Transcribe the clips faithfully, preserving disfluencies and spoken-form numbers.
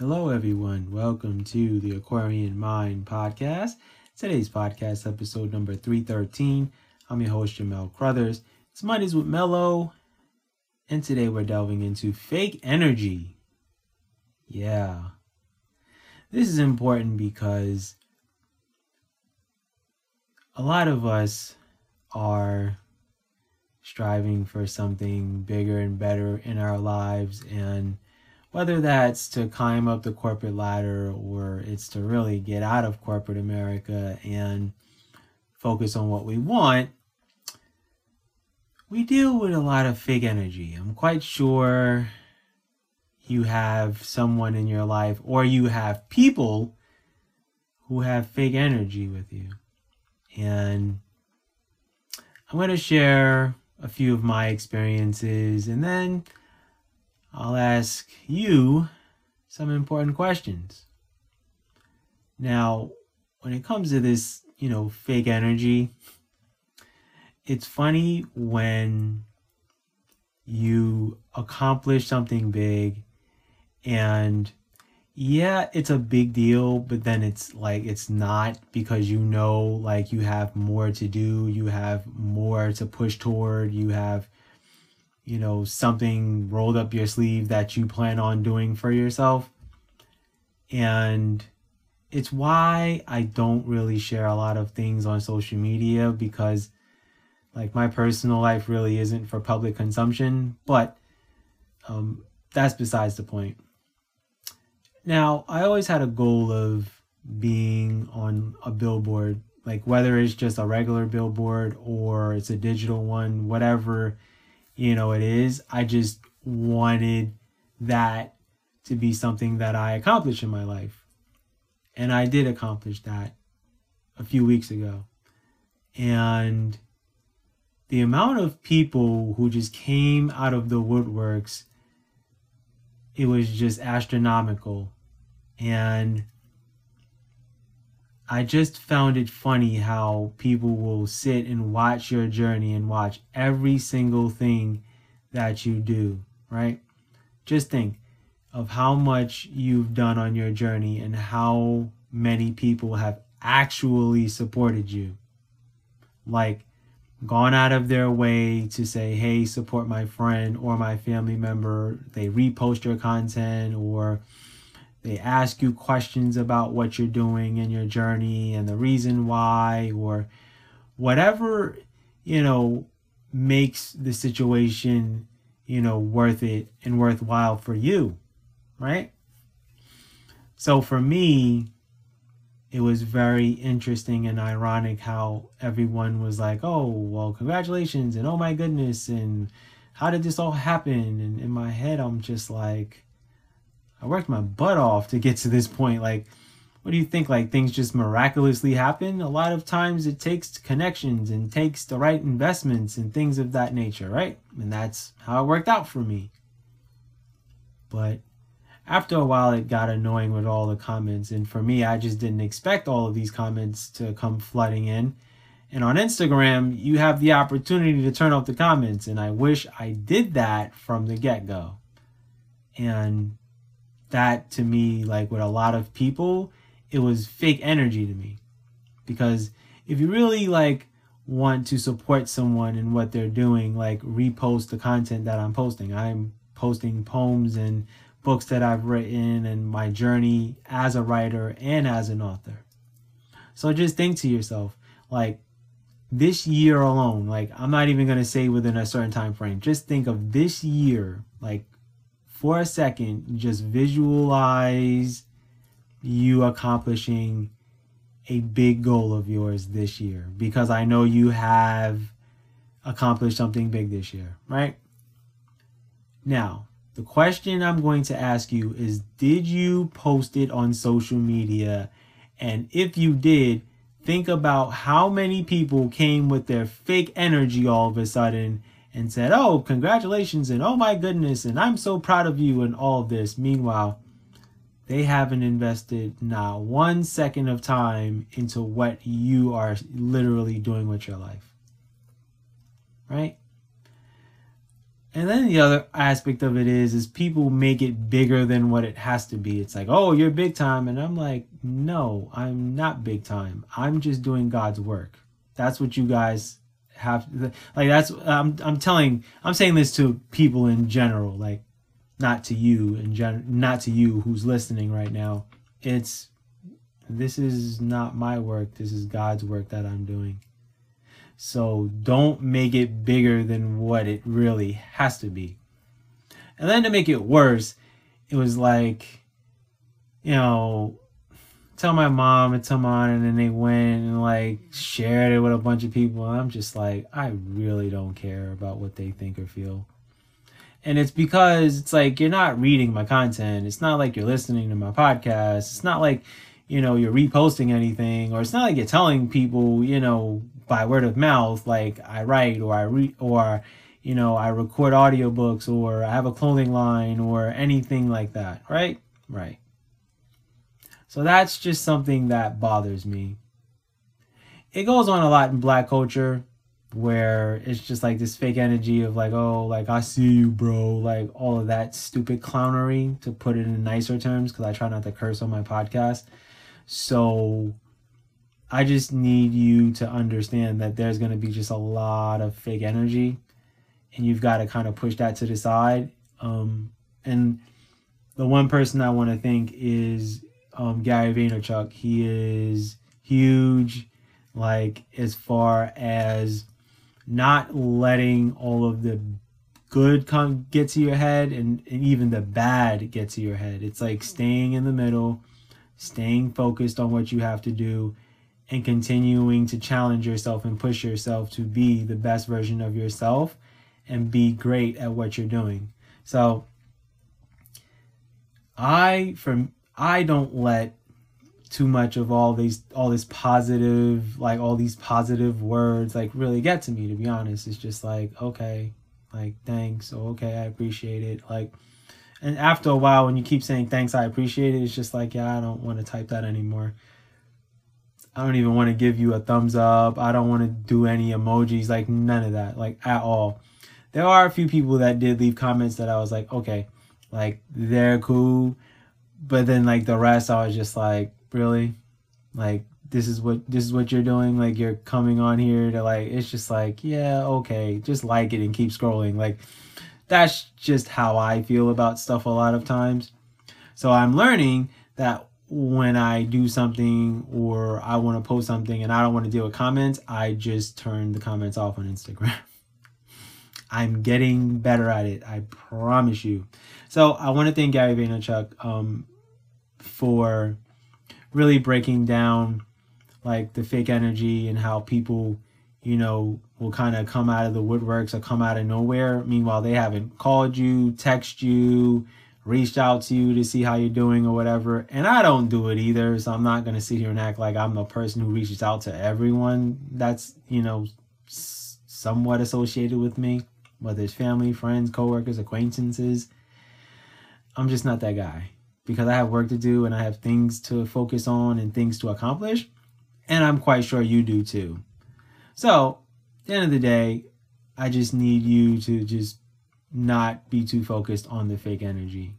Hello, everyone. Welcome to the Aquarian Mind podcast. Today's podcast, episode number three thirteen. I'm your host, Jamel Crothers. It's Mondays with Mello, and today we're delving into fake energy. Yeah. This is important because a lot of us are striving for something bigger and better in our lives, and whether that's to climb up the corporate ladder or it's to really get out of corporate America and focus on what we want, we deal with a lot of fake energy. I'm quite sure you have someone in your life, or you have people who have fake energy with you. And I'm going to share a few of my experiences, and then I'll ask you some important questions. Now, when it comes to this, you know, fake energy, it's funny when you accomplish something big and yeah, it's a big deal, but then it's like, it's not, because you know, like you have more to do, you have more to push toward, you have, you know, something rolled up your sleeve that you plan on doing for yourself. And it's why I don't really share a lot of things on social media, because like my personal life really isn't for public consumption, but um, that's besides the point. Now, I always had a goal of being on a billboard, like whether it's just a regular billboard or it's a digital one, whatever, you know, it is. I just wanted that to be something that I accomplished in my life. And I did accomplish that a few weeks ago. And the amount of people who just came out of the woodworks, it was just astronomical. And I just found it funny how people will sit and watch your journey and watch every single thing that you do, right? Just think of how much you've done on your journey and how many people have actually supported you. Like, gone out of their way to say, hey, support my friend or my family member. They repost your content, or they ask you questions about what you're doing in your journey and the reason why, or whatever, you know, makes the situation, you know, worth it and worthwhile for you, right? So for me, it was very interesting and ironic how everyone was like, oh, well, congratulations, and oh my goodness, and how did this all happen? And in my head, I'm just like, I worked my butt off to get to this point. Like, what do you think? Like, things just miraculously happen? A lot of times it takes connections and takes the right investments and things of that nature, right? And that's how it worked out for me. But after a while, it got annoying with all the comments. And for me, I just didn't expect all of these comments to come flooding in. And on Instagram, you have the opportunity to turn off the comments. And I wish I did that from the get-go. And that, to me, like with a lot of people, it was fake energy to me. Because if you really like want to support someone in what they're doing, like repost the content that I'm posting. I'm posting poems and books that I've written and my journey as a writer and as an author. So just think to yourself, like, this year alone, like, I'm not even going to say within a certain time frame. Just think of this year, like, for a second, just visualize you accomplishing a big goal of yours this year, because I know you have accomplished something big this year, right? Now, the question I'm going to ask you is, did you post it on social media? And if you did, think about how many people came with their fake energy all of a sudden and said, oh, congratulations, and oh my goodness, and I'm so proud of you, and all of this. Meanwhile, they haven't invested not one second of time into what you are literally doing with your life. Right? And then the other aspect of it is, is people make it bigger than what it has to be. It's like, oh, you're big time. And I'm like, no, I'm not big time. I'm just doing God's work. That's what you guys have. Like, that's, I'm, I'm telling, I'm saying this to people in general, like not to you in general, not to you who's listening right now. It's, this is not my work. This is God's work that I'm doing. So don't make it bigger than what it really has to be. And then to make it worse, it was like, you know, tell my mom and tell mom, and then they went and like shared it with a bunch of people. And I'm just like, I really don't care about what they think or feel. And it's because it's like, you're not reading my content. It's not like you're listening to my podcast. It's not like, you know, you're reposting anything, or it's not like you're telling people, you know, by word of mouth, like I write or I read or, you know, I record audiobooks or I have a clothing line or anything like that. Right? Right. So that's just something that bothers me. It goes on a lot in Black culture, where it's just like this fake energy of like, oh, like I see you, bro, like all of that stupid clownery, to put it in nicer terms, because I try not to curse on my podcast. So I just need you to understand that there's going to be just a lot of fake energy, and you've got to kind of push that to the side. Um, and the one person I want to thank is um, Gary Vaynerchuk. He is huge, like as far as not letting all of the good come get to your head, and, and even the bad get to your head. It's like staying in the middle, staying focused on what you have to do, and continuing to challenge yourself and push yourself to be the best version of yourself and be great at what you're doing. So I, from, I don't let too much of all these, all this positive, like all these positive words, like really get to me, to be honest. It's just like, okay, like, thanks. Or, okay, I appreciate it. Like, and after a while, when you keep saying thanks, I appreciate it, it's just like, yeah, I don't want to type that anymore. I don't even want to give you a thumbs up. I don't want to do any emojis, like none of that, like at all. There are a few people that did leave comments that I was like, okay, like they're cool. But then like the rest, I was just like, really? Like, this is what, this is what you're doing? Like, you're coming on here to like, it's just like, yeah, okay, just like it and keep scrolling. Like, that's just how I feel about stuff a lot of times. So I'm learning that when I do something or I want to post something and I don't want to deal with comments, I just turn the comments off on Instagram. I'm getting better at it, I promise you. So I want to thank Gary Vaynerchuk um, for really breaking down like the fake energy and how people, you know, will kind of come out of the woodworks or come out of nowhere. Meanwhile, they haven't called you, text you, reached out to you to see how you're doing or whatever. And I don't do it either. So I'm not going to sit here and act like I'm a person who reaches out to everyone that's, you know, somewhat associated with me, whether it's family, friends, coworkers, acquaintances. I'm just not that guy, because I have work to do and I have things to focus on and things to accomplish. And I'm quite sure you do too. So at the end of the day, I just need you to just not be too focused on the fake energy,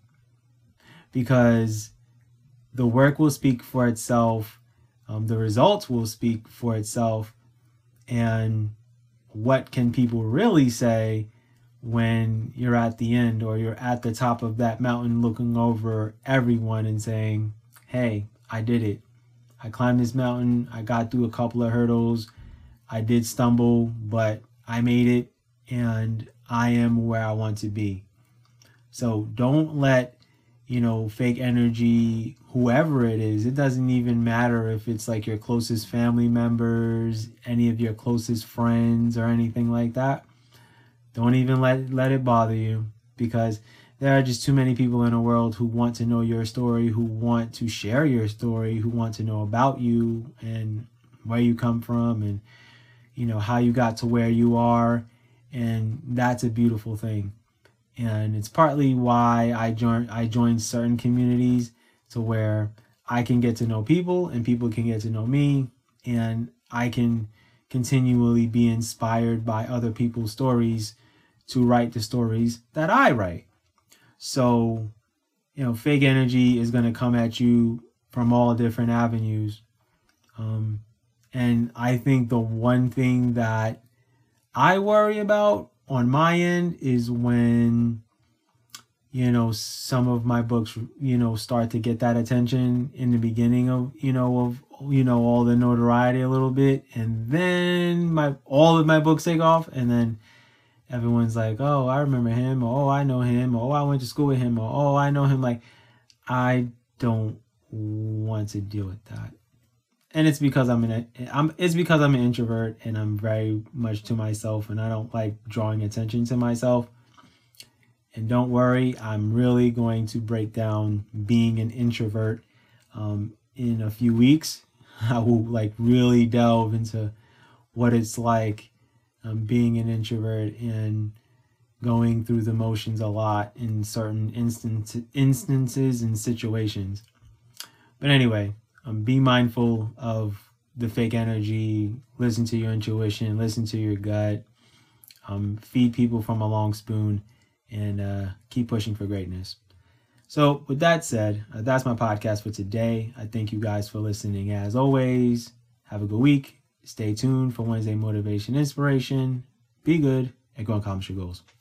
because the work will speak for itself. Um, the results will speak for itself. And what can people really say when you're at the end, or you're at the top of that mountain looking over everyone and saying, hey, I did it. I climbed this mountain. I got through a couple of hurdles. I did stumble, but I made it, and I am where I want to be. So don't let, you know, fake energy, whoever it is, it doesn't even matter if it's like your closest family members, any of your closest friends or anything like that. Don't even let, let it bother you, because there are just too many people in the world who want to know your story, who want to share your story, who want to know about you and where you come from and, you know, how you got to where you are. And that's a beautiful thing. And it's partly why I joined, I joined certain communities, to where I can get to know people and people can get to know me, and I can continually be inspired by other people's stories to write the stories that I write. So, you know, fake energy is going to come at you from all different avenues. Um, and I think the one thing that I worry about on my end is when, you know, some of my books, you know, start to get that attention in the beginning of, you know, of, you know, all the notoriety a little bit. And then my, all of my books take off, and then everyone's like, oh, I remember him, or oh, I know him, or oh, I went to school with him, or oh, I know him. Like, I don't want to deal with that. And it's because I'm an I'm it's because I'm an introvert, and I'm very much to myself, and I don't like drawing attention to myself. And don't worry, I'm really going to break down being an introvert um, in a few weeks. I will like really delve into what it's like um, being an introvert and going through the motions a lot in certain instance, instances and situations. But anyway, um, be mindful of the fake energy, listen to your intuition, listen to your gut, um, feed people from a long spoon, and uh, keep pushing for greatness. So with that said, uh, that's my podcast for today. I thank you guys for listening. As always, have a good week. Stay tuned for Wednesday Motivation Inspiration. Be good and go accomplish your goals.